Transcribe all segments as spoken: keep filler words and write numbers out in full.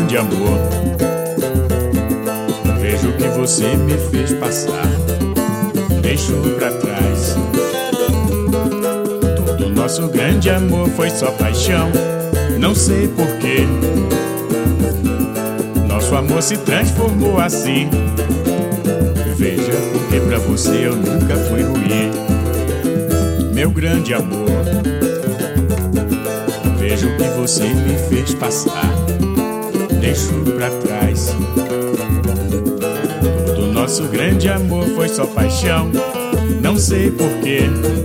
grande amor. Vejo o que você me fez passar, deixou pra trás. Todo nosso grande amor foi só paixão, não sei porquê. Nosso amor se transformou assim. Veja, porque pra você eu nunca fui ruim, meu grande amor. Veja o que você me fez passar, deixou pra trás. Todo nosso grande amor foi só paixão, não sei porquê.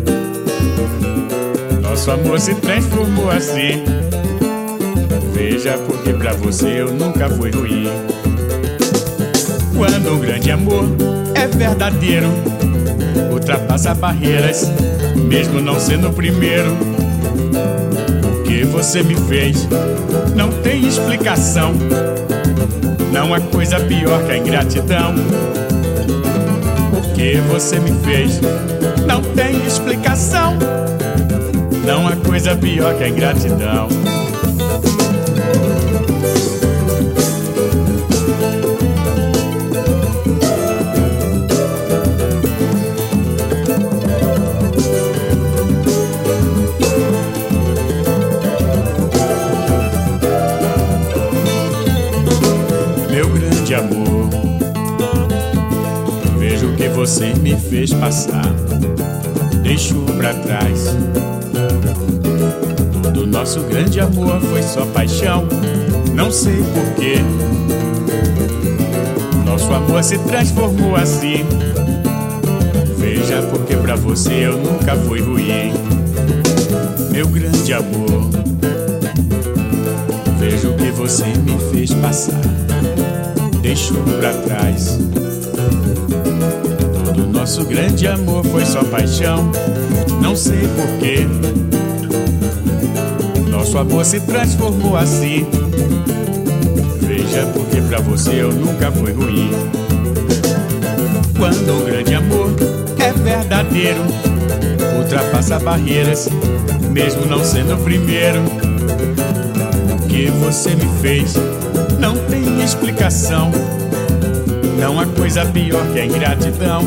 Nosso amor se transformou assim. Veja, porque pra você eu nunca fui ruim. Quando um grande amor é verdadeiro, ultrapassa barreiras, mesmo não sendo o primeiro. O que você me fez não tem explicação. Não há coisa pior que a ingratidão. O que você me fez não tem explicação. Não há coisa pior que a ingratidão. Meu grande amor, vejo o que você me fez passar, deixou pra trás. Todo nosso grande amor foi só paixão, não sei porquê. Nosso amor se transformou assim. Veja, porque pra você eu nunca fui ruim, meu grande amor. Vejo o que você me fez passar, deixou pra trás. Todo nosso grande amor foi só paixão, não sei porquê. Nosso amor se transformou assim. Veja, porque pra você eu nunca fui ruim. Quando um grande amor é verdadeiro, ultrapassa barreiras, mesmo não sendo o primeiro. O que você me fez não tem explicação. Não há coisa pior que a ingratidão.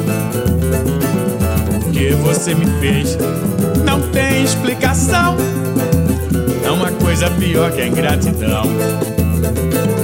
O que você me fez não tem explicação. Não há coisa pior que a ingratidão.